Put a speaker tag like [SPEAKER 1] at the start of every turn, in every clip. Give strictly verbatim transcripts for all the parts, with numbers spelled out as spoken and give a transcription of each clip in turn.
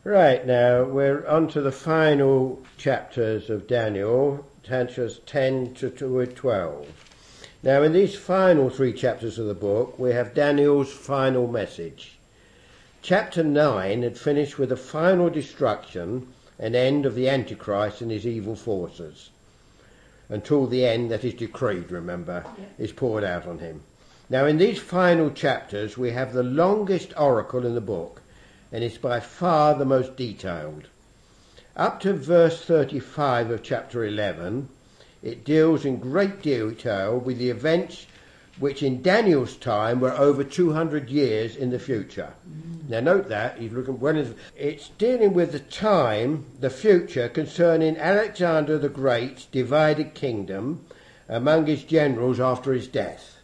[SPEAKER 1] Right, now we're on to the final chapters of Daniel, chapters ten to twelve. Now in these final three chapters of the book we have Daniel's final message. Chapter nine had finished with the final destruction and end of the Antichrist and his evil forces, until the end that is decreed, remember, yeah. is poured out on him. Now in these final chapters we have the longest oracle in the book, and it's by far the most detailed. Up to verse thirty-five of chapter eleven, it deals in great detail with the events which in Daniel's time were over two hundred years in the future. Mm. Now note that, he's looking well, it's dealing with the time, the future, concerning Alexander the Great's divided kingdom among his generals after his death.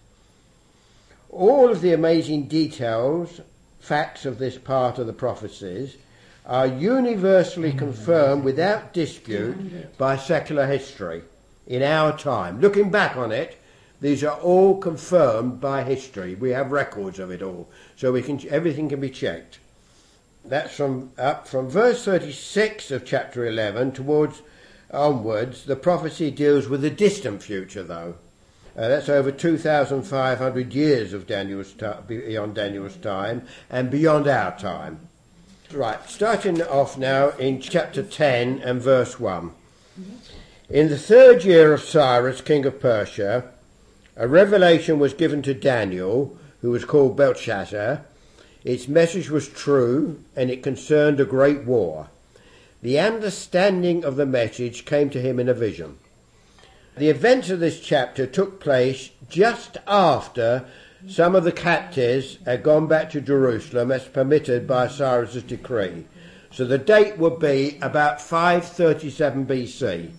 [SPEAKER 1] All of the amazing details, facts of this part of the prophecies are universally confirmed without dispute by secular history in our time. Looking back on it, these are all confirmed by history. We have records of it all, so we can everything can be checked. That's from up from verse thirty-six of chapter eleven towards onwards. The prophecy deals with the distant future, though. Uh, that's over two thousand five hundred years of Daniel's t- beyond Daniel's time and beyond our time. Right, starting off now in chapter ten and verse one. In the third year of Cyrus, king of Persia, a revelation was given to Daniel, who was called Belshazzar. Its message was true, and it concerned a great war. The understanding of the message came to him in a vision. The events of this chapter took place just after some of the captives had gone back to Jerusalem as permitted by Cyrus's decree. So the date would be about five thirty-seven B C.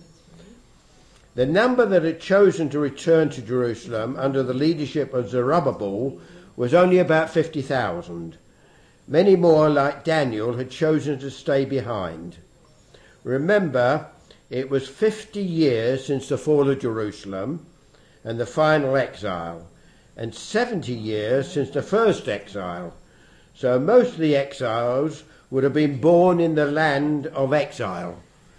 [SPEAKER 1] The number that had chosen to return to Jerusalem under the leadership of Zerubbabel was only about fifty thousand. Many more, like Daniel, had chosen to stay behind. Remember, it was fifty years since the fall of Jerusalem and the final exile, and seventy years since the first exile. So most of the exiles would have been born in the land of exile.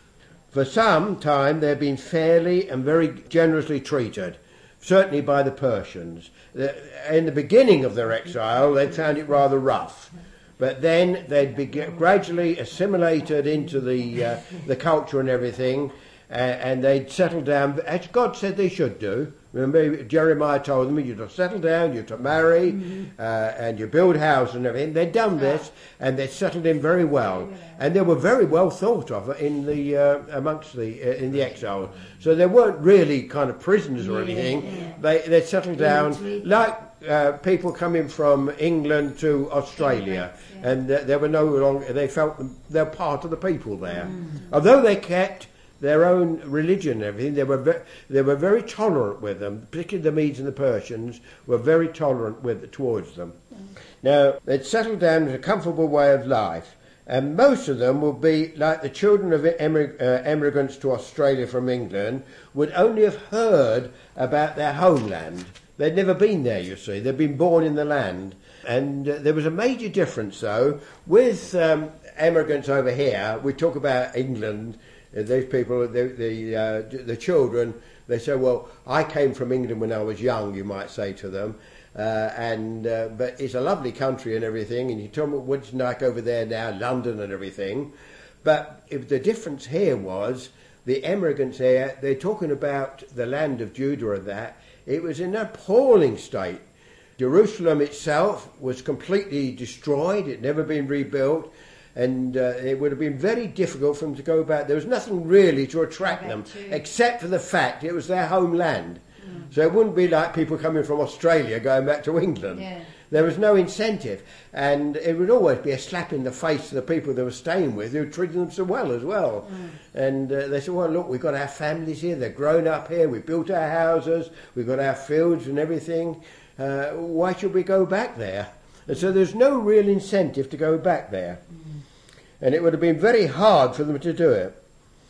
[SPEAKER 1] For some time they had been fairly and very generously treated, certainly by the Persians. In the beginning of their exile they found it rather rough, but then they'd be gradually assimilated into the uh, the culture and everything, uh, and they'd settle down as God said they should do. Remember, Jeremiah told them, you're to settle down, you're to marry, mm-hmm. uh, and you build houses and everything. They'd done this, and they'd settled in very well, and they were very well thought of in the uh, amongst the uh, in the exile. So they weren't really kind of prisoners or anything. Yeah, yeah. They they settled down like uh, people coming from England to Australia, yeah. and uh, there were no longer. They felt they're part of the people there, mm. although they kept their own religion and everything. They were ve- they were very tolerant with them, particularly the Medes and the Persians were very tolerant with towards them. Mm. Now, they'd settled down in a comfortable way of life, and most of them would be like the children of emig- uh, immigrants to Australia from England would only have heard about their homeland. They'd never been there, you see. They'd been born in the land. And uh, there was a major difference, though, with um, immigrants over here. We talk about England. These people, the the, uh, the children, they say, well, I came from England when I was young, you might say to them, uh, and uh, but it's a lovely country and everything, and you tell me what's like over there now, London and everything. But if the difference here was, the immigrants here, they're talking about the land of Judah and that, it was in an appalling state. Jerusalem itself was completely destroyed, it had never been rebuilt. And uh, it would have been very difficult for them to go back. There was nothing really to attract them, except for the fact it was their homeland. Mm. So it wouldn't be like people coming from Australia going back to England. Yeah. There was no incentive. And it would always be a slap in the face to the people they were staying with who treated them so well as well. Mm. And uh, they said, well, look, we've got our families here. They're grown up here. We've built our houses. We've got our fields and everything. Uh, why should we go back there? And so there's no real incentive to go back there. Mm. And it would have been very hard for them to do it.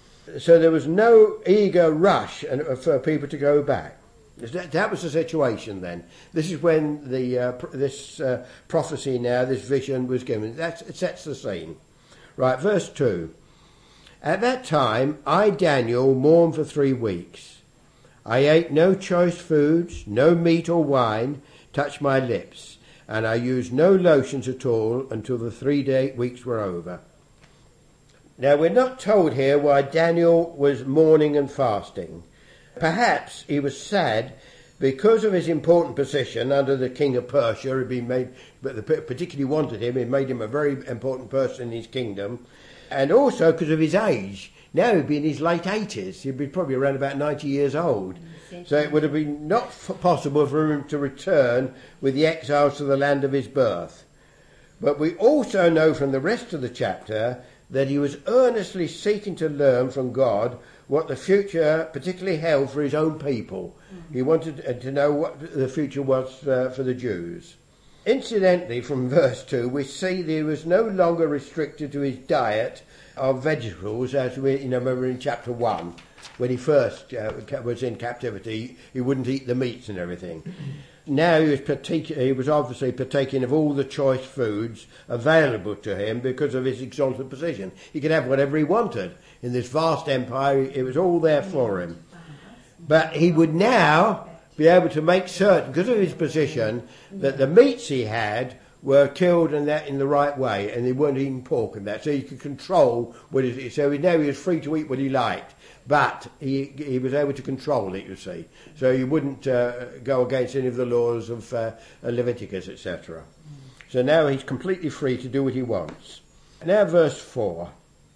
[SPEAKER 1] So there was no eager rush for people to go back. That was the situation then. This is when the uh, this uh, prophecy now, this vision was given. That's, it sets the scene. Right, verse two. At that time, I, Daniel, mourned for three weeks. I ate no choice foods, no meat or wine touched my lips, and I used no lotions at all until the three day weeks were over. Now, we're not told here why Daniel was mourning and fasting. Perhaps he was sad because of his important position under the king of Persia. Had been made, but the particularly wanted him. It made him a very important person in his kingdom, and also because of his age. Now he'd be in his late eighties. He'd be probably around about ninety years old. So it would have been not f- possible for him to return with the exiles to the land of his birth. But we also know from the rest of the chapter that he was earnestly seeking to learn from God what the future particularly held for his own people. Mm-hmm. He wanted to know what the future was uh, for the Jews. Incidentally, from verse two, we see that he was no longer restricted to his diet of vegetables, as we you know, remember in chapter one, when he first uh, was in captivity. He wouldn't eat the meats and everything. Now he was, partic- he was obviously partaking of all the choice foods available to him because of his exalted position. He could have whatever he wanted. In this vast empire, it was all there for him. But he would now be able to make certain, because of his position, that the meats he had were killed and that in the right way, and they weren't eating pork and that. So he could control what he, so now he was free to eat what he liked. But he he was able to control it, you see. So he wouldn't uh, go against any of the laws of uh, Leviticus, et cetera. So now he's completely free to do what he wants. Now verse four.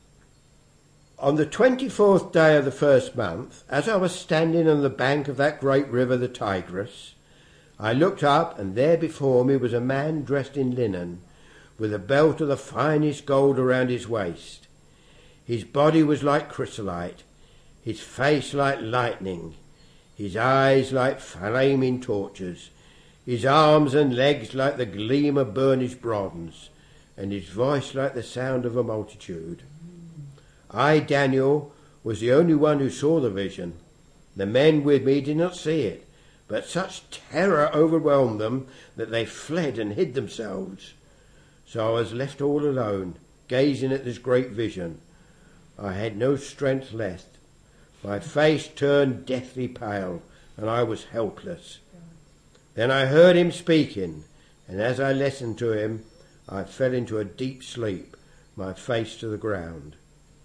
[SPEAKER 1] On the twenty-fourth day of the first month, as I was standing on the bank of that great river, the Tigris, I looked up, and there before me was a man dressed in linen, with a belt of the finest gold around his waist. His body was like chrysolite, his face like lightning, his eyes like flaming torches, his arms and legs like the gleam of burnished bronze, and his voice like the sound of a multitude. I, Daniel, was the only one who saw the vision. The men with me did not see it, but such terror overwhelmed them that they fled and hid themselves. So I was left all alone, gazing at this great vision. I had no strength left. My face turned deathly pale, and I was helpless. Then I heard him speaking, and as I listened to him, I fell into a deep sleep, my face to the ground.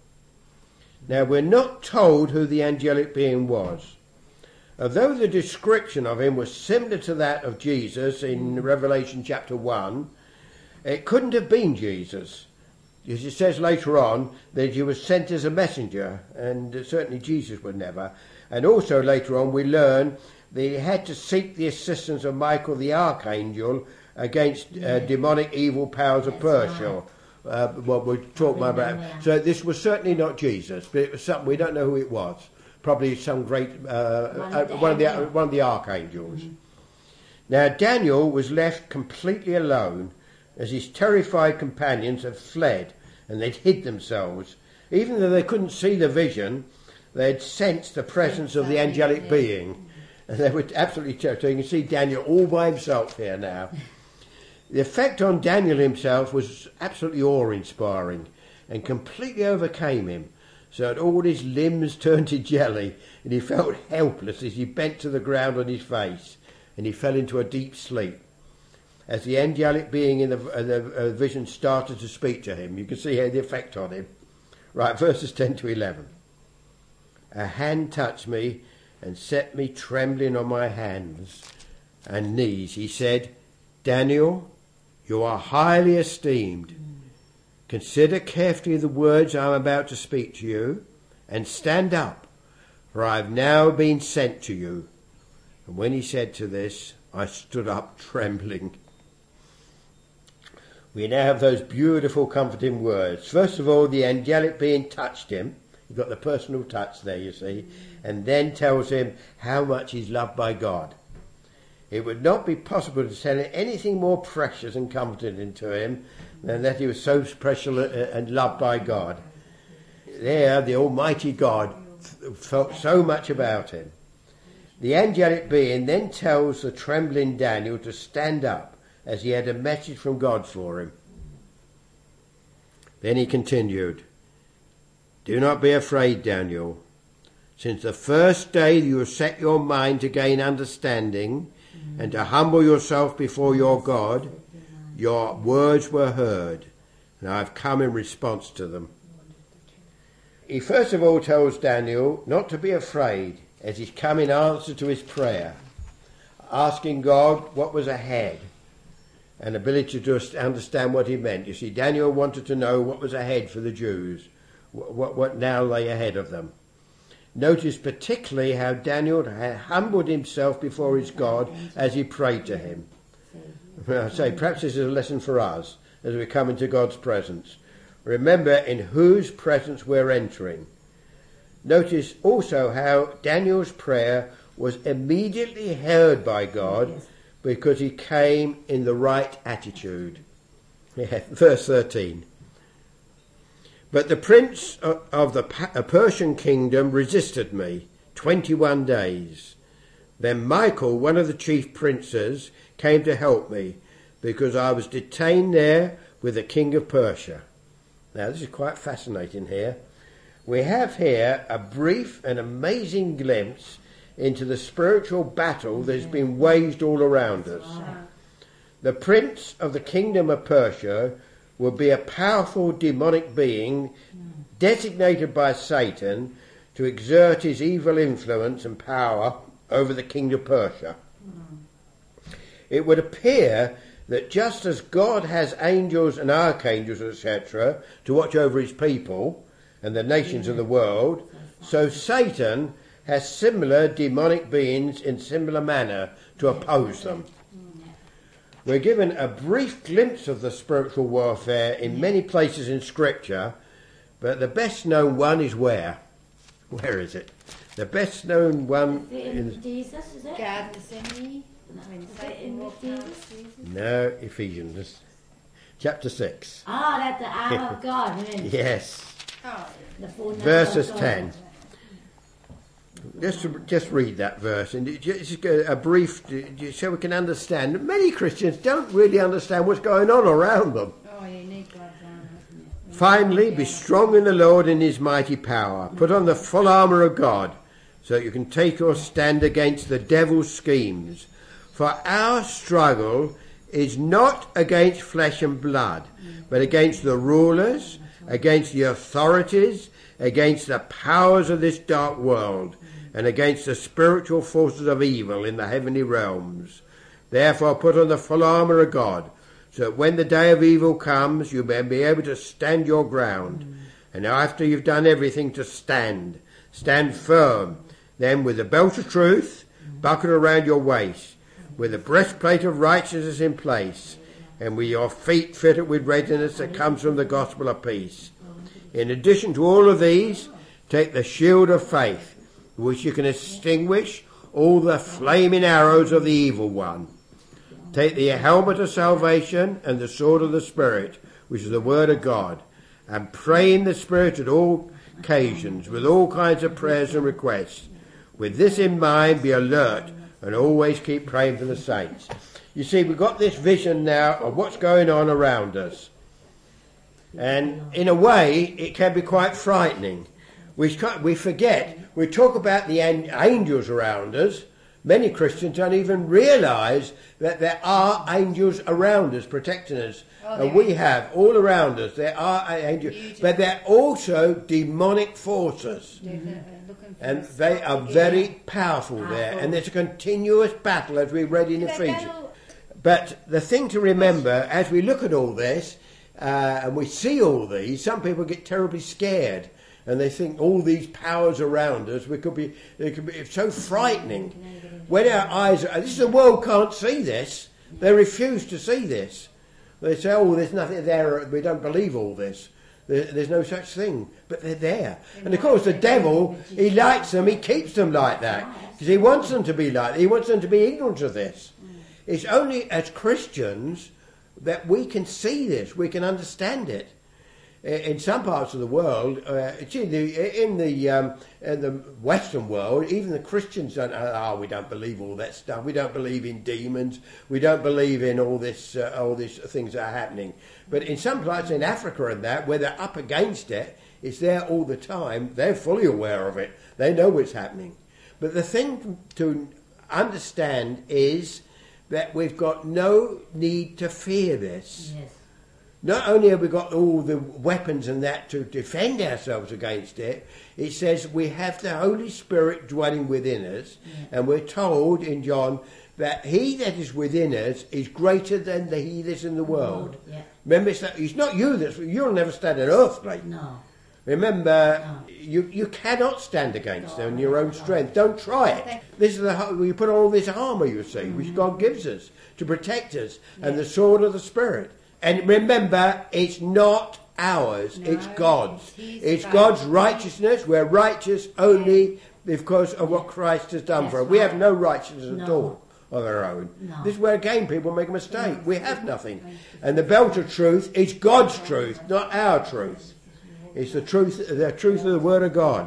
[SPEAKER 1] Now, we're not told who the angelic being was. Although the description of him was similar to that of Jesus in Revelation chapter one, it couldn't have been Jesus. As it says later on that he was sent as a messenger, and certainly Jesus would never. And also later on we learn that he had to seek the assistance of Michael the archangel against uh, demonic evil powers of Persia. Uh, what we're talking about. So this was certainly not Jesus, but it was something, we don't know who it was. Probably some great, uh, one, uh, one, of the, one of the archangels. Mm-hmm. Now Daniel was left completely alone, as his terrified companions had fled and they'd hid themselves. Even though they couldn't see the vision, they had sensed the presence of the angelic being. And they were absolutely terrified. So you can see Daniel all by himself here now. The effect on Daniel himself was absolutely awe-inspiring and completely overcame him, so that all his limbs turned to jelly and he felt helpless as he bent to the ground on his face, and he fell into a deep sleep. As the angelic being in the, uh, the uh, vision started to speak to him, you can see how the effect on him. Right, verses ten to eleven. A hand touched me and set me trembling on my hands and knees. He said, Daniel, you are highly esteemed. Consider carefully the words I am about to speak to you, and stand up, for I have now been sent to you. And when he said to this, I stood up trembling. We now have those beautiful, comforting words. First of all, the angelic being touched him. You've got the personal touch there, you see, and then tells him how much he's loved by God. It would not be possible to tell anything more precious and comforting to him than that he was so special and loved by God. There, the Almighty God felt so much about him. The angelic being then tells the trembling Daniel to stand up, as he had a message from God for him. Then he continued, "Do not be afraid, Daniel. Since the first day you have set your mind to gain understanding and to humble yourself before your God, your words were heard, and I have come in response to them." He first of all tells Daniel not to be afraid as he's come in answer to his prayer, asking God what was ahead and ability to understand what he meant. You see, Daniel wanted to know what was ahead for the Jews, what, what now lay ahead of them. Notice particularly how Daniel had humbled himself before his God as he prayed to him. I say, perhaps this is a lesson for us as we come into God's presence. Remember in whose presence we're entering. Notice also how Daniel's prayer was immediately heard by God because he came in the right attitude. Yeah, verse thirteen. "But the prince of the Persian kingdom resisted me twenty-one days. Then Michael, one of the chief princes, came to help me because I was detained there with the king of Persia." Now this is quite fascinating here. We have here a brief and amazing glimpse into the spiritual battle that has been waged all around us. The prince of the kingdom of Persia will be a powerful demonic being designated by Satan to exert his evil influence and power over the king of Persia. It would appear that just as God has angels and archangels, et cetera, to watch over his people and the nations of the world, so Satan has similar demonic beings in similar manner to oppose them. We're given a brief glimpse of the spiritual warfare in many places in Scripture, but the best known one is where? Where is it? The best known one
[SPEAKER 2] in Jesus, is it?
[SPEAKER 3] Garden of Gethsemane.
[SPEAKER 1] No, Ephesians, chapter six.
[SPEAKER 2] Ah, that's the arm of God.
[SPEAKER 1] Yes.
[SPEAKER 3] Oh.
[SPEAKER 1] Verses ten. Just, just read that verse and just a brief, so we can understand. Many Christians don't really understand what's going on around them.
[SPEAKER 3] Oh, you need God's arm, haven't you?
[SPEAKER 1] Finally, be strong in the Lord and his mighty power. Put on the full armour of God so that you can take your stand against the devil's schemes. For our struggle is not against flesh and blood, but against the rulers, against the authorities, against the powers of this dark world, and against the spiritual forces of evil in the heavenly realms. Therefore put on the full armour of God, so that when the day of evil comes, you may be able to stand your ground. Mm. And after you've done everything, to stand. Stand firm. Then with the belt of truth buckled around your waist, with the breastplate of righteousness in place, and with your feet fitted with readiness that comes from the gospel of peace. In addition to all of these, take the shield of faith, which you can extinguish all the flaming arrows of the evil one. Take the helmet of salvation and the sword of the Spirit, which is the word of God, and pray in the Spirit at all occasions, with all kinds of prayers and requests. With this in mind, be alert and always keep praying for the saints. You see, we've got this vision now of what's going on around us. And in a way, it can be quite frightening. We, we forget, we talk about the angels around us. Many Christians don't even realise that there are angels around us protecting us.
[SPEAKER 3] Oh,
[SPEAKER 1] and we have all around us, there are angels.
[SPEAKER 3] Beautiful.
[SPEAKER 1] But they're also demonic forces.
[SPEAKER 3] Mm-hmm.
[SPEAKER 1] And they are very powerful there. And there's a continuous battle, as we read in Ephesians. But the thing to remember, as we look at all this, uh, and we see all these, some people get terribly scared. And they think all these powers around us, we could be, they could be it's so frightening. When our eyes are, this the world can't see this. They refuse to see this. They say, oh, there's nothing there, we don't believe all this. There, there's no such thing. But they're there. And of course the devil, he likes them, he keeps them like that. Because he wants them to be like that. He wants them to be ignorant of this. It's only as Christians that we can see this, we can understand it. in some parts of the world, uh, it's in the in the um, in the Western world, even the Christians don't. Oh, we don't believe all that stuff. We don't believe in demons. We don't believe in all this, uh, all these things that are happening. But in some places in Africa and that, where they're up against it, it's there all the time. They're fully aware of it. They know what's happening. But the thing to understand is that we've got no need to fear this.
[SPEAKER 2] Yes.
[SPEAKER 1] Not only have we got all the weapons and that to defend ourselves against it, it says we have the Holy Spirit dwelling within us,
[SPEAKER 2] Yeah.
[SPEAKER 1] and we're told in John that he that is within us is greater than the he that's in the world.
[SPEAKER 2] Yeah.
[SPEAKER 1] Remember, it's, that, it's not you that's, you'll never stand on earth, mate.
[SPEAKER 2] No.
[SPEAKER 1] Remember,
[SPEAKER 2] No.
[SPEAKER 1] you, you cannot stand against
[SPEAKER 2] No,
[SPEAKER 1] them in your own
[SPEAKER 2] no.
[SPEAKER 1] strength. Don't try it. This is the ho- you put on all this armour, you see,
[SPEAKER 2] Mm-hmm.
[SPEAKER 1] which God gives us to protect us, and the sword of the Spirit. And remember, it's not ours,
[SPEAKER 3] No,
[SPEAKER 1] it's God's.
[SPEAKER 3] it's His
[SPEAKER 1] It's
[SPEAKER 3] faith.
[SPEAKER 1] God's righteousness. We're righteous only because of what Christ has done
[SPEAKER 2] That's
[SPEAKER 1] for us. We have
[SPEAKER 2] right.
[SPEAKER 1] no righteousness at
[SPEAKER 2] No.
[SPEAKER 1] all of our own.
[SPEAKER 2] No.
[SPEAKER 1] This is where, again, people make a mistake. We have nothing. And the belt of truth is God's truth, not our truth. It's the truth, the truth of the Word of God.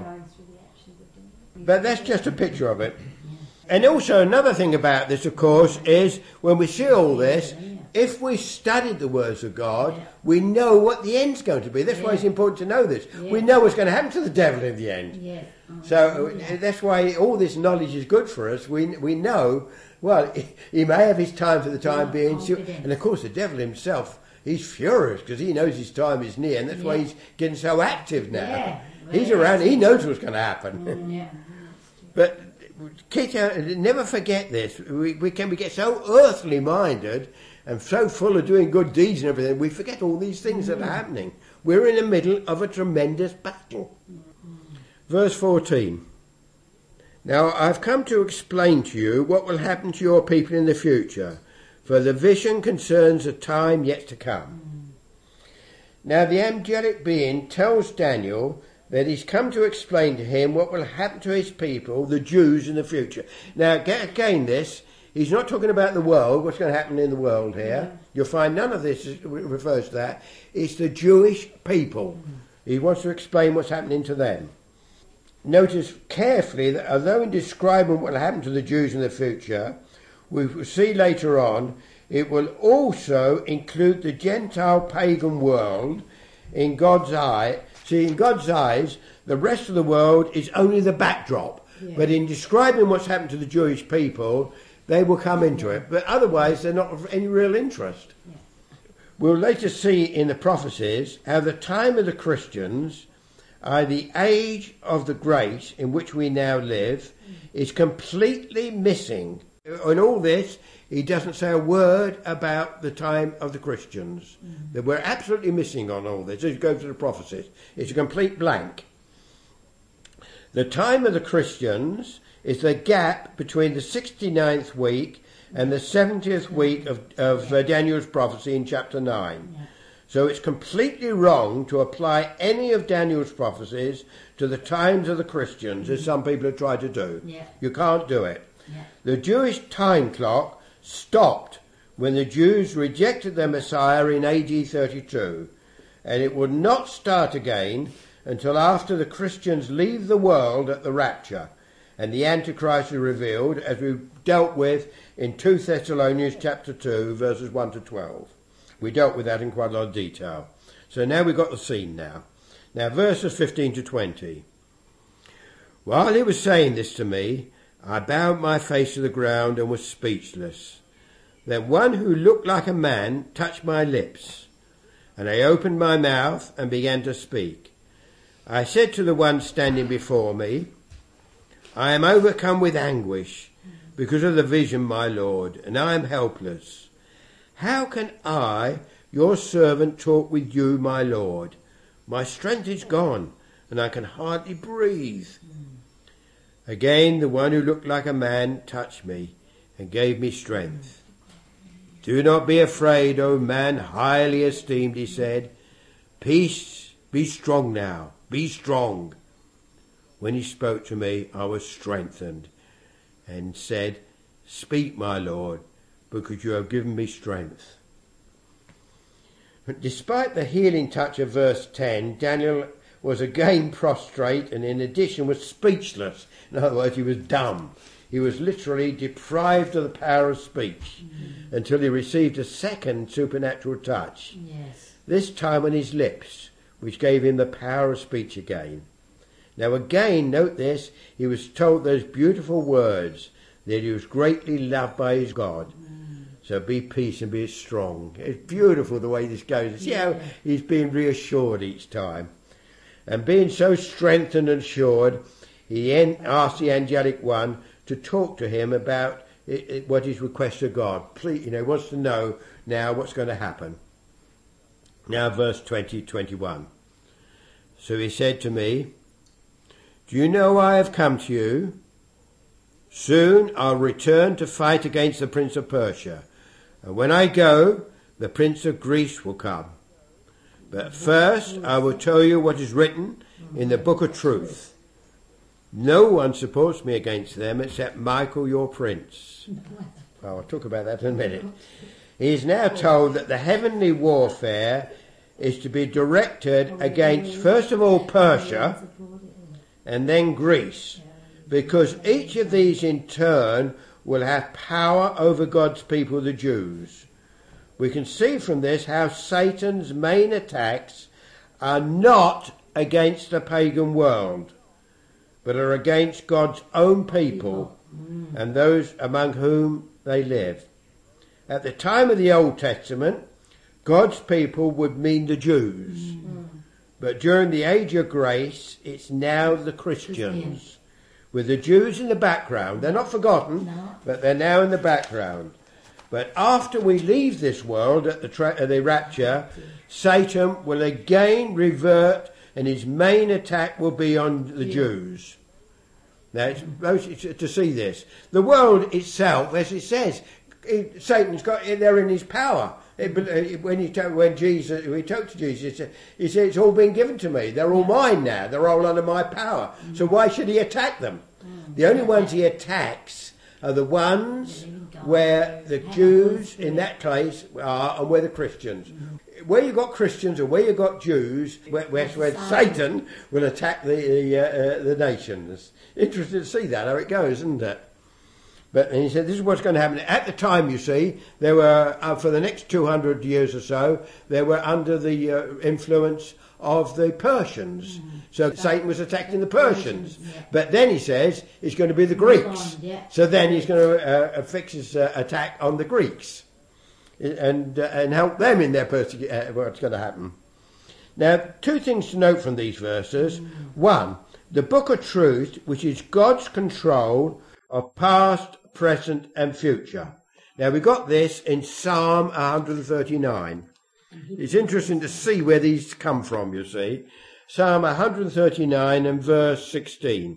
[SPEAKER 1] But that's just a picture of it. And also another thing about this, of course, is when we see all this, if we studied the words of God, we know what the end's going to be. That's why it's important to know this. We know what's going to happen to the devil in the end.
[SPEAKER 2] Yes.
[SPEAKER 1] So uh, that's why all this knowledge is good for us. We we know, well, he may have his time for the time
[SPEAKER 2] Yeah,
[SPEAKER 1] being. so-
[SPEAKER 2] confidence.
[SPEAKER 1] And of course the devil himself, he's furious because he knows his time is near, and that's why
[SPEAKER 2] Yeah.
[SPEAKER 1] he's getting so active now.
[SPEAKER 2] Yeah.
[SPEAKER 1] He's
[SPEAKER 2] Well,
[SPEAKER 1] around, he knows what's going to happen.
[SPEAKER 3] Yeah.
[SPEAKER 1] But keep, uh, never forget this. We, we can we get so earthly minded and so full of doing good deeds and everything, we forget all these things that are happening. We're in the middle of a tremendous battle. Verse fourteen. Now I've come to explain to you what will happen to your people in the future, for the vision concerns a time yet to come. Now the angelic being tells Daniel that he's come to explain to him what will happen to his people, the Jews, in the future. Now, get again this, he's not talking about the world, what's going to happen in the world here.
[SPEAKER 3] Yeah.
[SPEAKER 1] You'll find none of this is, refers to that. It's the Jewish people. He wants to explain what's happening to them. Notice carefully that although in describing what will happen to the Jews in the future, we will see later on, it will also include the Gentile pagan world in God's eye. See, in God's eyes, the rest of the world is only the backdrop.
[SPEAKER 3] Yeah.
[SPEAKER 1] But in describing what's happened to the Jewish people, they will come into it. But otherwise, they're not of any real interest.
[SPEAKER 3] Yeah.
[SPEAKER 1] We'll later see in the prophecies how the time of the Christians, uh, the age of the grace in which we now live, is completely missing. In all this, he doesn't say a word about the time of the Christians.
[SPEAKER 3] Mm.
[SPEAKER 1] That we're absolutely missing on all this. As you go through the prophecies, it's a complete blank. The time of the Christians is the gap between the sixty-ninth week and the seventieth week of, of uh, Daniel's prophecy in chapter nine.
[SPEAKER 2] Yeah.
[SPEAKER 1] So it's completely wrong to apply any of Daniel's prophecies to the times of the Christians, as some people have tried to do.
[SPEAKER 2] Yeah.
[SPEAKER 1] You can't do it.
[SPEAKER 2] Yeah.
[SPEAKER 1] The Jewish time clock stopped when the Jews rejected their Messiah in A D thirty-two, and it would not start again until after the Christians leave the world at the rapture and the Antichrist is revealed, as we dealt with in two Thessalonians chapter two, verses one to twelve. We dealt with that in quite a lot of detail. So now we've got the scene now. Now verses fifteen to twenty. While he was saying this to me, I bowed my face to the ground and was speechless. Then one who looked like a man touched my lips, and I opened my mouth and began to speak. I said to the one standing before me, I am overcome with anguish because of the vision, my Lord, and I am helpless. How can I, your servant, talk with you, my Lord? My strength is gone, and I can hardly breathe. Again, the one who looked like a man touched me and gave me strength. Do not be afraid, O man highly esteemed, he said. Peace, be strong now, be strong. When he spoke to me, I was strengthened and said, Speak, my Lord, because you have given me strength. But despite the healing touch of verse ten, Daniel was again prostrate and in addition was speechless. In other words, he was dumb. He was literally deprived of the power of speech mm. until he received a second supernatural touch.
[SPEAKER 2] Yes.
[SPEAKER 1] This time on his lips, which gave him the power of speech again. Now again, note this, he was told those beautiful words that he was greatly loved by his God. Mm. So be peace and be strong. It's beautiful the way this goes. See yeah. how he's being reassured each time. And being so strengthened and assured, he asked the angelic one to talk to him about it, it, what his request of God. Please, you know, he wants to know now what's going to happen. Now verse twenty, twenty-one. So he said to me, do you know I have come to you? Soon I'll return to fight against the prince of Persia. And when I go, the prince of Greece will come. But first I will tell you what is written in the book of truth. No one supports me against them except Michael, your prince. Well, I'll talk about that in a minute. He is now told that the heavenly warfare is to be directed against, first of all, Persia and then Greece, because each of these in turn will have power over God's people, the Jews. We can see from this how Satan's main attacks are not against the pagan world, but are against God's own people and those among whom they live. At the time of the Old Testament, God's people would mean the Jews. Mm. But during the age of grace, it's now the Christians. With the Jews in the background. They're not forgotten, no. but they're now in the background. But after we leave this world at the, tra- at the rapture, Satan will again revert and his main attack will be on the yeah. Jews. Now, it's, it's to see this. The world itself, as it says, it, Satan's got it there in his power. It, it, when he talked, when Jesus, when he talked to Jesus, he said, he said, "It's all been given to me. They're all mine now. They're all under my power. Mm. So why should he attack them? Mm. The only ones he attacks are the ones where the Jews in that place are, and where the Christians. Mm. Where you got Christians or where you got Jews, where, where, where Satan will attack the the, uh, uh, the nations. Interesting to see that how it goes, isn't it? But and he said, this is what's going to happen. At the time, you see, they were, uh, for the next two hundred years or so, they were under the uh, influence of the Persians. Mm. So that, Satan was attacking the Persians. Persians yeah. But then he says it's going to be the Greeks. Yeah. So then he's going to uh, fix his uh, attack on the Greeks and uh, and help them in their persecution. Uh, what's going to happen. Now, two things to note from these verses. Mm. One, the book of truth, which is God's control of past, present and future. Now we got this in Psalm one thirty-nine. It's interesting to see where these come from, you see. Psalm one thirty-nine and verse sixteen.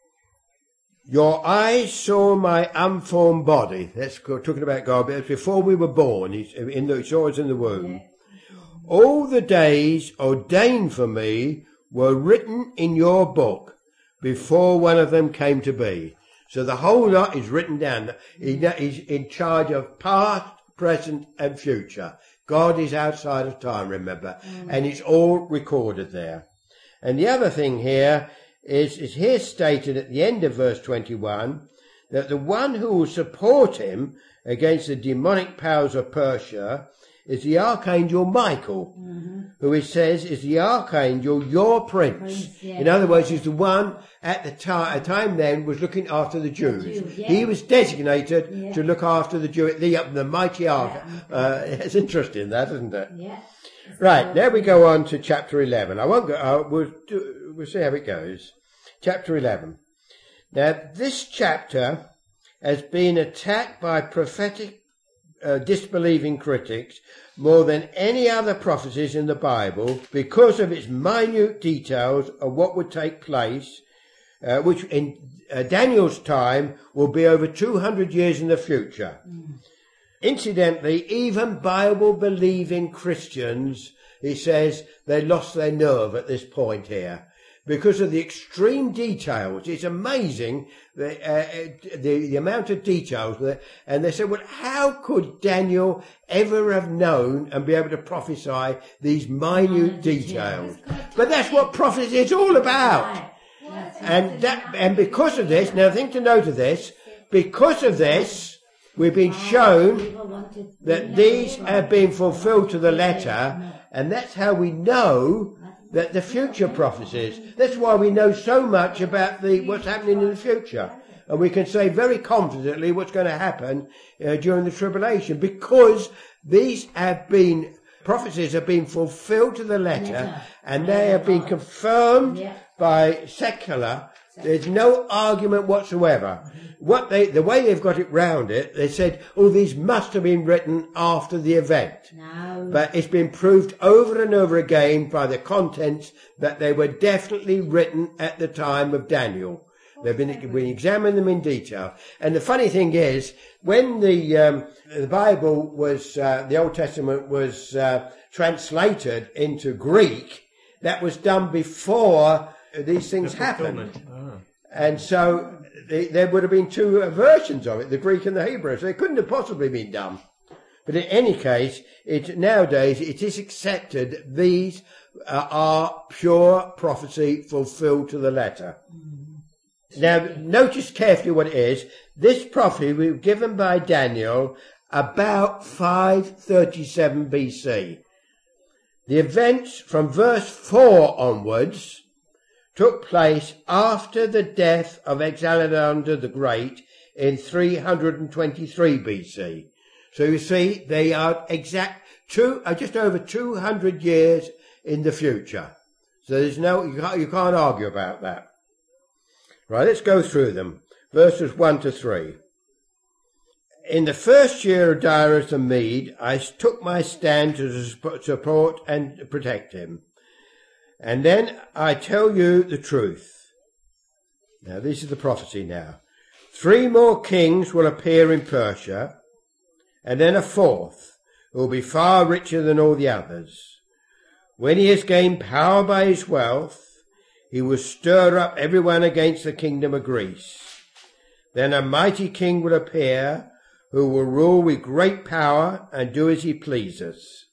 [SPEAKER 1] Your eyes saw my unformed body. That's talking about God, but before we were born. He's in the, he saw us in the womb. All the days ordained for me were written in your book before one of them came to be. So the whole lot is written down. He's in charge of past, present and future. God is outside of time, remember. Mm. And it's all recorded there. And the other thing here is, is here stated at the end of verse twenty-one that the one who will support him against the demonic powers of Persia is the archangel Michael, mm-hmm. who it says is the archangel, your prince. prince yeah. In other words, he's the one at the time, at time then was looking after the Jews. The Jews yeah. He was designated yeah. to look after the Jew, the, the mighty ark. Yeah. Uh, it's interesting, that, isn't it?
[SPEAKER 2] Yeah.
[SPEAKER 1] Right, there we go on to chapter eleven. I won't go, uh, we'll, do, we'll see how it goes. Chapter eleven. Now, this chapter has been attacked by prophetic Uh, disbelieving critics more than any other prophecies in the Bible because of its minute details of what would take place, uh, which in uh, Daniel's time will be over two hundred years in the future. Mm. Incidentally, even Bible-believing Christians, he says, they lost their nerve at this point here because of the extreme details. It's amazing the, uh, the, the amount of details there. And they said, well, how could Daniel ever have known and be able to prophesy these minute details? But that's what prophecy is all about. And that, and because of this, now think to note of this, because of this, we've been shown that these have been fulfilled to the letter, and that's how we know that the future prophecies. That's why we know so much about the what's happening in the future, and we can say very confidently what's going to happen uh, during the tribulation, because these have been prophecies have been fulfilled to the letter, and they have been confirmed by secular. There's no argument whatsoever. What they, the way they've got it round it, they said, oh, these must have been written after the event.
[SPEAKER 2] No.
[SPEAKER 1] But it's been proved over and over again by the contents that they were definitely written at the time of Daniel. They've been, we examined them in detail. And the funny thing is, when the, um, the Bible was, uh, the Old Testament was, uh, translated into Greek, that was done before these things happened. Oh. And so they, there would have been two versions of it, the Greek and the Hebrew. So they couldn't have possibly been done. But in any case, it, nowadays it is accepted these uh, are pure prophecy fulfilled to the letter. Mm-hmm. Now, notice carefully what it is. This prophecy was given by Daniel about five thirty-seven B C. The events from verse four onwards took place after the death of Alexander the Great in three hundred twenty-three B C. So you see, they are exact two, uh, just over two hundred years in the future. So there's no, you can't, you can't argue about that. Right, let's go through them. Verses one to three. In the first year of Darius the Mede, I took my stand to support and protect him. And then I tell you the truth. Now, this is the prophecy now. Three more kings will appear in Persia, and then a fourth, who will be far richer than all the others. When he has gained power by his wealth, he will stir up everyone against the kingdom of Greece. Then a mighty king will appear, who will rule with great power and do as he pleases.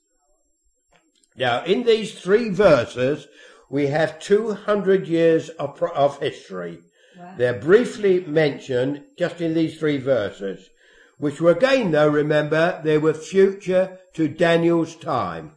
[SPEAKER 1] Now, in these three verses, we have two hundred years of, of history. Wow. They're briefly mentioned just in these three verses, which were again, though, remember, they were future to Daniel's time.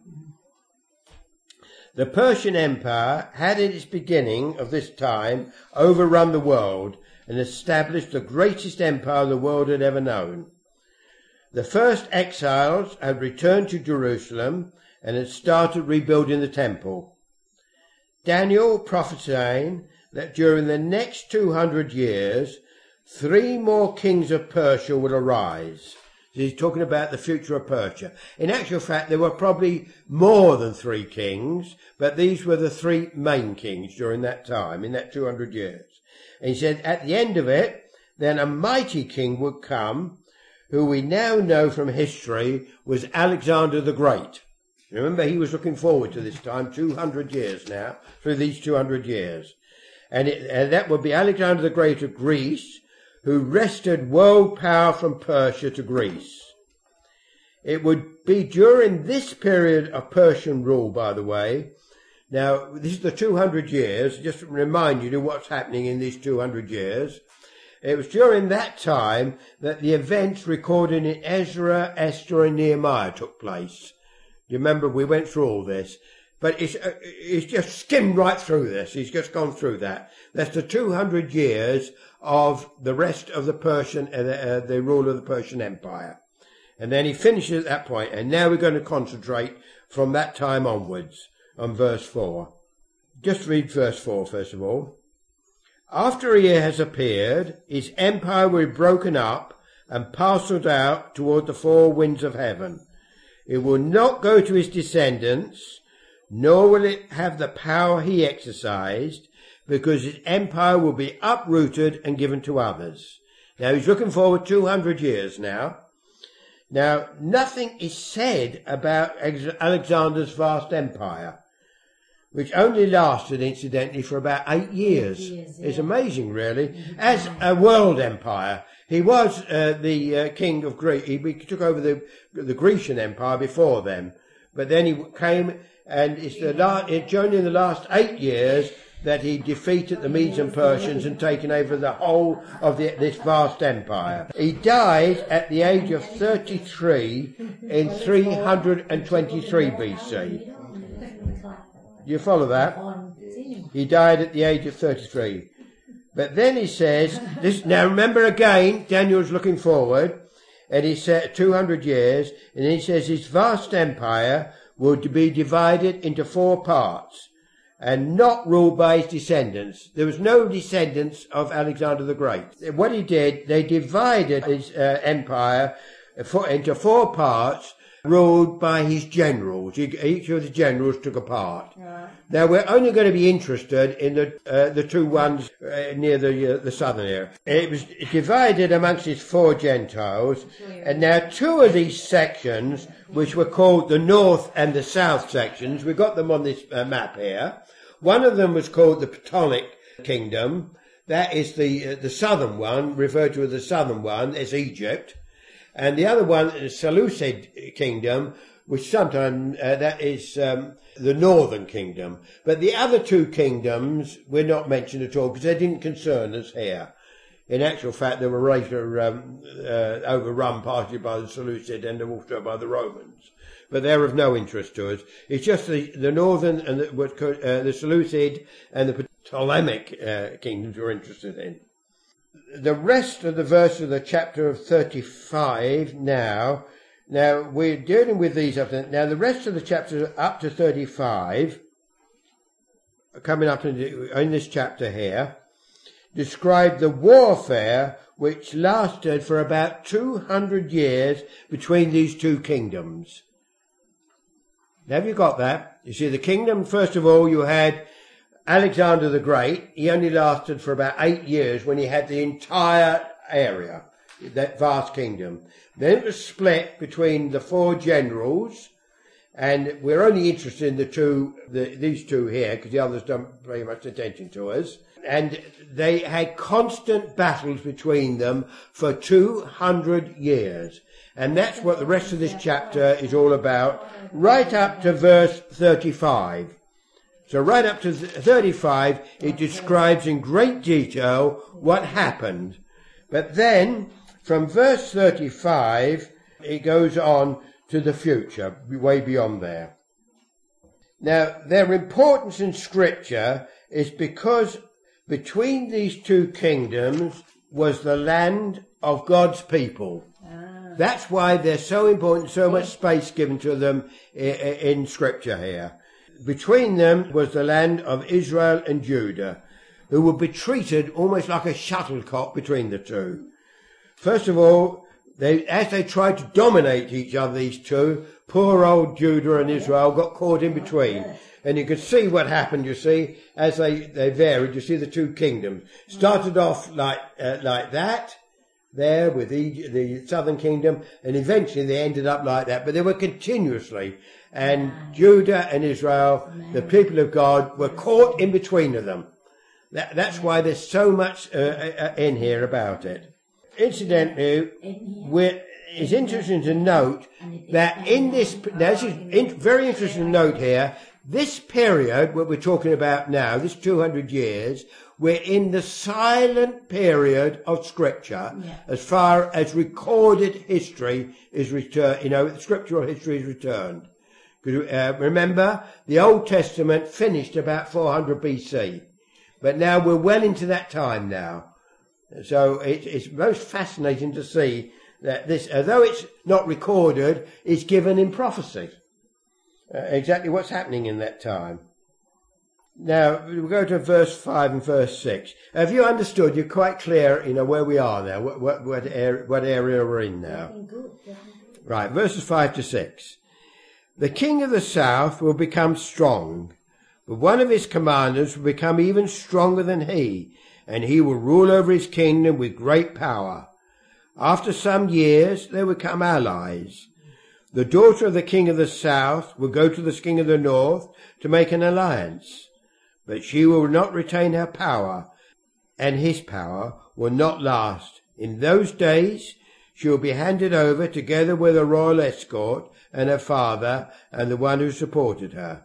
[SPEAKER 1] The Persian Empire had at its beginning of this time overrun the world and established the greatest empire the world had ever known. The first exiles had returned to Jerusalem and had started rebuilding the temple. Daniel prophesying that during the next two hundred years, three more kings of Persia would arise. So he's talking about the future of Persia. In actual fact, there were probably more than three kings, but these were the three main kings during that time, in that two hundred years. And he said, at the end of it, then a mighty king would come, who we now know from history was Alexander the Great. Remember, he was looking forward to this time, two hundred years now, through these two hundred years. And, it, and that would be Alexander the Great of Greece, who wrested world power from Persia to Greece. It would be during this period of Persian rule, by the way. Now, this is the two hundred years, just to remind you of what's happening in these two hundred years. It was during that time that the events recorded in Ezra, Esther and Nehemiah took place. You remember we went through all this, but it's, uh, it's just skimmed right through this. He's just gone through that. That's the two hundred years of the rest of the Persian, uh, the, uh, the rule of the Persian Empire. And then he finishes at that point, and now we're going to concentrate from that time onwards on verse four. Just read verse four first of all. After a year has appeared, his empire will be broken up and parcelled out toward the four winds of heaven. It will not go to his descendants, nor will it have the power he exercised, because his empire will be uprooted and given to others. Now, he's looking forward two hundred years now. Now, nothing is said about Alexander's vast empire. which only lasted, incidentally, for about eight years.
[SPEAKER 2] Eight years,
[SPEAKER 1] It's
[SPEAKER 2] yeah.
[SPEAKER 1] amazing, really. As a world empire, he was uh, the uh, king of Greece. He, he took over the the Grecian Empire before them, but then he came, and it's the la- it's only in the last eight years that he defeated the Medes and Persians and taken over the whole of the, this vast empire. He died at the age of thirty-three in three hundred twenty-three B C. Do you follow that? He died at the age of thirty-three. But then he says, this, now remember again, Daniel's looking forward, and he said two hundred years, and he says his vast empire would be divided into four parts, and not ruled by his descendants. There was no descendants of Alexander the Great. What he did, they divided his uh, empire into four parts, ruled by his generals. Each of the generals took a part. Right. Now we're only going to be interested in the uh, the two ones uh, near the uh, the southern area. It was divided amongst his four Gentiles, and now two of these sections, which were called the north and the south sections, we've got them on this uh, map here. One of them was called the Ptolemaic Kingdom. That is the uh, the southern one, referred to as the southern one, is Egypt. And the other one is Seleucid Kingdom, which sometimes uh, that is um, the Northern Kingdom. But the other two kingdoms were not mentioned at all because they didn't concern us here. In actual fact, they were later um, uh, overrun partly by the Seleucid and also by the Romans. But they're of no interest to us. It's just the, the Northern and the, what, uh, the Seleucid and the Ptolemaic uh, kingdoms we're interested in. The rest of the verse of the chapter of thirty-five now, now we're dealing with these up to, now the rest of the chapters up to thirty-five, coming up in, the, in this chapter here, describe the warfare which lasted for about two hundred years between these two kingdoms. Now have you got that? You see the kingdom, first of all, you had Alexander the Great. He only lasted for about eight years when he had the entire area, that vast kingdom. Then it was split between the four generals, and we're only interested in the two, the, these two here, because the others don't pay much attention to us. And they had constant battles between them for two hundred years. And that's what the rest of this chapter is all about, right up to verse thirty-five. So right up to thirty-five, it describes in great detail what happened. But then, from verse thirty-five, it goes on to the future, way beyond there. Now, their importance in Scripture is because between these two kingdoms was the land of God's people. Ah. That's why they're so important, so much space given to them in, in Scripture here. Between them was the land of Israel and Judah, who would be treated almost like a shuttlecock between the two. First of all, they, as they tried to dominate each other, these two, poor old Judah and Israel got caught in between. And you could see what happened, you see, as they, they varied. You see the two kingdoms. Started off like uh, like that, there with the, the southern kingdom, and eventually they ended up like that. But they were continuously. And Judah and Israel, the people of God, were caught in between of them. That, that's why there's so much uh, in here about it. Incidentally, we're, it's interesting to note that in this, now this is in, very interesting to note here, this period, what we're talking about now, this two hundred years, we're in the silent period of Scripture, yeah. As far as recorded history is returned, you know, scriptural history is returned. Uh, remember, the Old Testament finished about four hundred B C, but now we're well into that time now. So it, it's most fascinating to see that this, although it's not recorded, is given in prophecy. Uh, exactly what's happening in that time. Now, we'll go to verse five and verse six. Have you understood? You're quite clear, you know, where we are now, what, what, what, area, what area we're in now. Right, verses five to six. The king of the south will become strong, but one of his commanders will become even stronger than he, and he will rule over his kingdom with great power. After some years, they will become allies. The daughter of the king of the south will go to the king of the north to make an alliance, but she will not retain her power, and his power will not last. In those days she will be handed over together with a royal escort and her father and the one who supported her.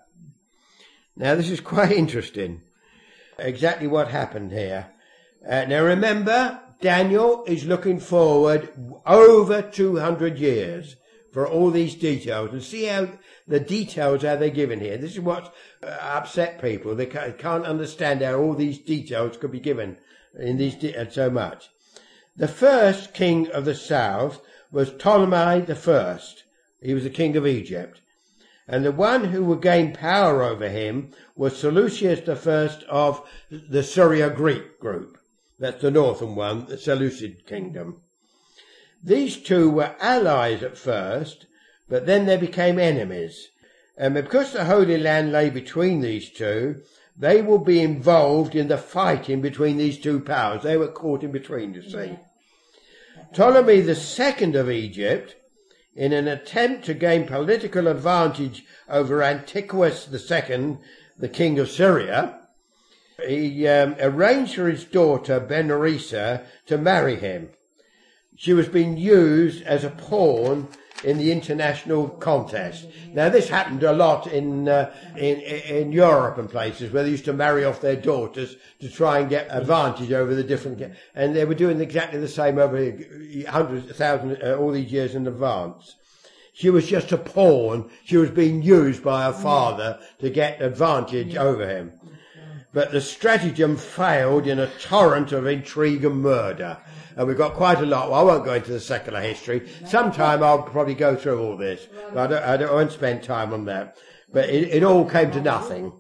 [SPEAKER 1] Now this is quite interesting, exactly what happened here. Uh, now remember, Daniel is looking forward over two hundred years for all these details, and see how the details how they're given here. This is what uh, upset people. They can't understand how all these details could be given in these de- so much. The first king of the south was Ptolemy the First. He was the king of Egypt. And the one who would gain power over him was Seleucus the First of the Syria-Greek group. That's the northern one, the Seleucid kingdom. These two were allies at first, but then they became enemies. And because the Holy Land lay between these two, they will be involved in the fighting between these two powers. They were caught in between, you see. Yeah. Ptolemy the Second of Egypt, in an attempt to gain political advantage over Antiochus the Second, the king of Syria, he um, arranged for his daughter Berenice to marry him. She was being used as a pawn in the international contest. Now this happened a lot in, uh, in in Europe and places where they used to marry off their daughters to try and get advantage over the different, and they were doing exactly the same over hundreds, thousands, uh, all these years in advance. She was just a pawn. She was being used by her father to get advantage over him. But the stratagem failed in a torrent of intrigue and murder. And we've got quite a lot. Well, I won't go into the secular history. Sometime I'll probably go through all this. But I, don't, I, don't, I won't spend time on that. But it, it all came to nothing.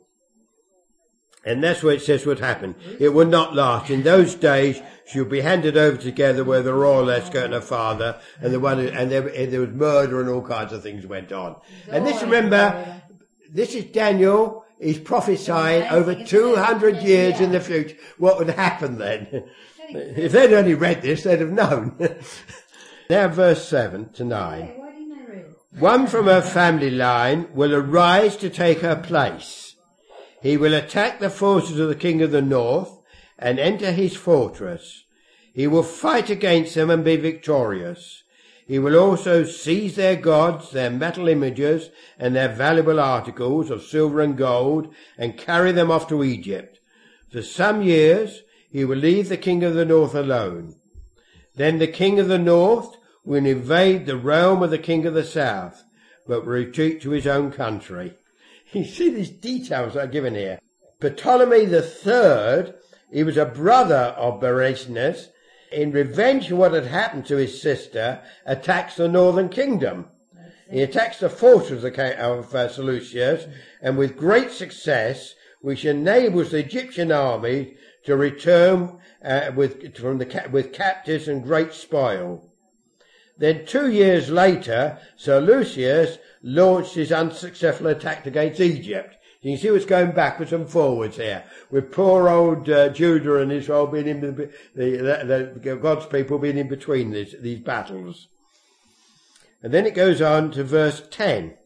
[SPEAKER 1] And that's what it says would happen. It would not last. In those days, she would be handed over together with the royal escort and her father, and the one, who, and there, and there was murder and all kinds of things went on. And this, remember, this is Daniel. He's prophesying over two hundred years in the future what would happen then. If they'd only read this, they'd have known. Now verse seven to nine. One from her family line will arise to take her place. He will attack the forces of the king of the north and enter his fortress. He will fight against them and be victorious. He will also seize their gods, their metal images, and their valuable articles of silver and gold, and carry them off to Egypt. For some years he will leave the king of the north alone. Then the king of the north will invade the realm of the king of the south, but retreat to his own country. You see these details that are given here. Ptolemy the Third, he was a brother of Berenice, in revenge for what had happened to his sister, attacks the northern kingdom. He attacks the fortress of uh, Seleucus, and with great success, which enables the Egyptian army to return uh, with, from the, with captives and great spoil. Then two years later, Seleucus launched his unsuccessful attack against Egypt. You can see what's going backwards and forwards here, with poor old uh, Judah and Israel being in the, the, the, the God's people being in between these, these battles. And then it goes on to verse ten.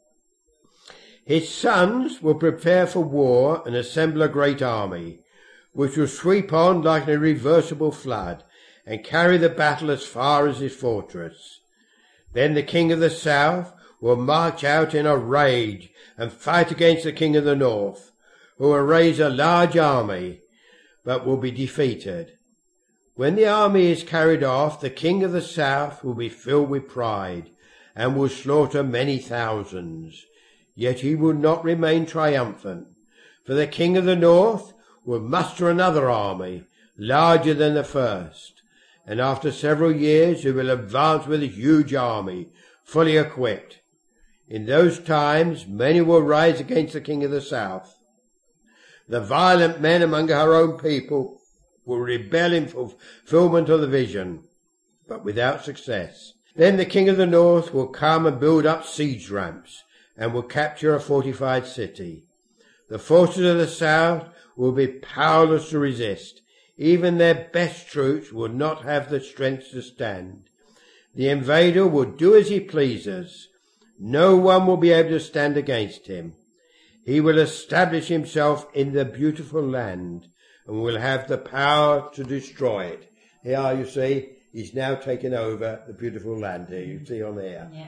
[SPEAKER 1] His sons will prepare for war and assemble a great army, which will sweep on like an irreversible flood and carry the battle as far as his fortress. Then the king of the south will march out in a rage and fight against the king of the north, who will raise a large army, but will be defeated. When the army is carried off, the king of the south will be filled with pride, and will slaughter many thousands. Yet he will not remain triumphant, for the king of the north will muster another army, larger than the first, and after several years he will advance with a huge army, fully equipped. In those times many will rise against the king of the south. The violent men among her own people will rebel in fulfillment of the vision, but without success. Then the king of the north will come and build up siege ramps, and will capture a fortified city. The forces of the south will be powerless to resist. Even their best troops will not have the strength to stand. The invader will do as he pleases, No one will be able to stand against him. He will establish himself in the beautiful land and will have the power to destroy it. Here, you see, he's now taken over the beautiful land here, you see on there.
[SPEAKER 2] Yeah.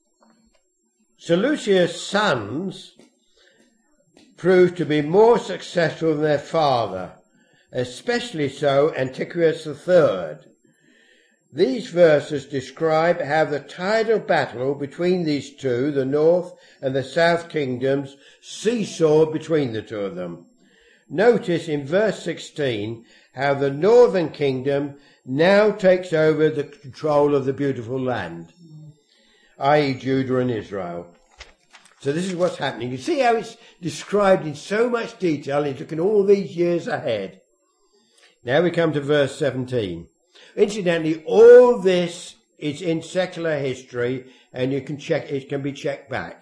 [SPEAKER 1] Seleucus' sons proved to be more successful than their father, especially so Antiochus the Third. These verses describe how the tidal battle between these two, the north and the south kingdoms, seesawed between the two of them. Notice in verse sixteen how the northern kingdom now takes over the control of the beautiful land, that is. Judah and Israel. So this is what's happening. You see how it's described in so much detail. He's looking all these years ahead. Now we come to verse seventeen. Incidentally, all this is in secular history, and you can check, it can be checked back.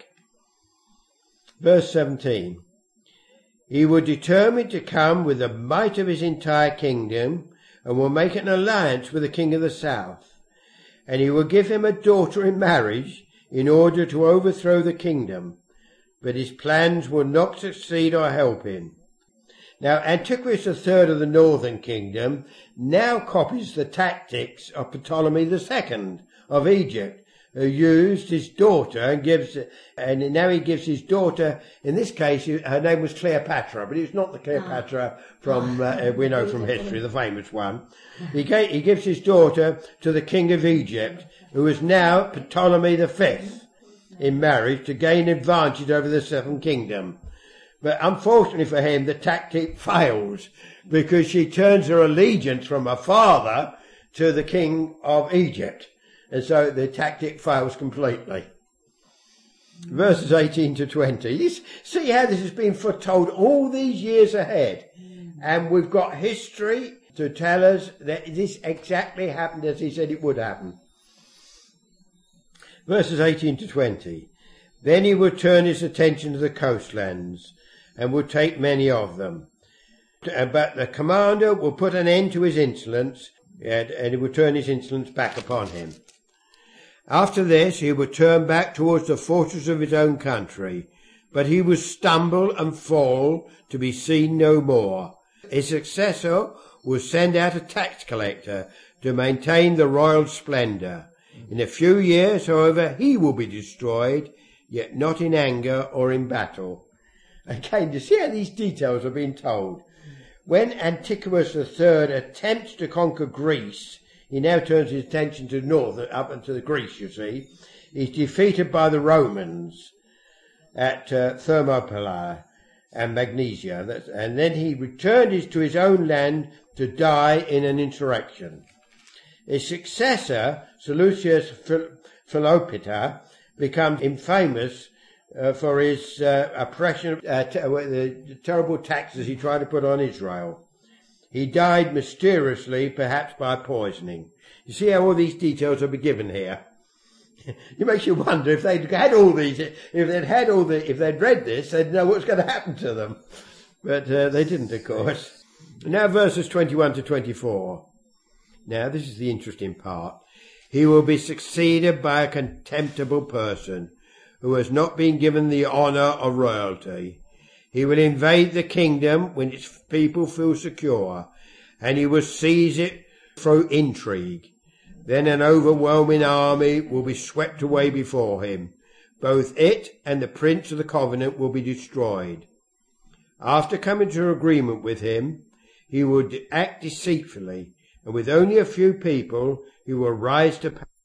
[SPEAKER 1] Verse seventeen. He will determine to come with the might of his entire kingdom, and will make an alliance with the king of the south. And he will give him a daughter in marriage, in order to overthrow the kingdom. But his plans will not succeed or help him. Now, Antiochus the Third of the northern kingdom now copies the tactics of Ptolemy the Second of Egypt, who used his daughter and gives, and now he gives his daughter, in this case, her name was Cleopatra, but it's not the Cleopatra from, uh, we know from history, the famous one. He, gave, he gives his daughter to the king of Egypt, who is now Ptolemy the Fifth, in marriage to gain advantage over the Southern Kingdom. But unfortunately for him, the tactic fails, because she turns her allegiance from her father to the king of Egypt. And so the tactic fails completely. Verses eighteen to twenty. You see how this has been foretold all these years ahead. And we've got history to tell us that this exactly happened as he said it would happen. Verses eighteen to twenty. Then he would turn his attention to the coastlands, and would take many of them. But the commander will put an end to his insolence, and he would turn his insolence back upon him. After this, he would turn back towards the fortress of his own country, but he would stumble and fall to be seen no more. His successor will send out a tax collector to maintain the royal splendour. In a few years, however, he will be destroyed, yet not in anger or in battle. Again, to see how these details are being told. When Antiochus the Third attempts to conquer Greece, he now turns his attention to the north, up into the Greece, you see. He's defeated by the Romans at uh, Thermopylae and Magnesia, and then he returned to his own land to die in an insurrection. His successor, Seleucus Philopator, becomes infamous uh, for his uh, oppression, uh, t- the terrible taxes he tried to put on Israel. He died mysteriously, perhaps by poisoning. You see how all these details are given here? It makes you wonder if they'd had all these, if they'd had all the, if they'd read this, they'd know what's going to happen to them. But uh, they didn't, of course. Now verses twenty-one to twenty-four. Now this is the interesting part. He will be succeeded by a contemptible person who has not been given the honour of royalty. He will invade the kingdom when its people feel secure, and he will seize it through intrigue. Then an overwhelming army will be swept away before him. Both it and the prince of the covenant will be destroyed. After coming to an agreement with him, he will act deceitfully, and with only a few people, he will rise to power.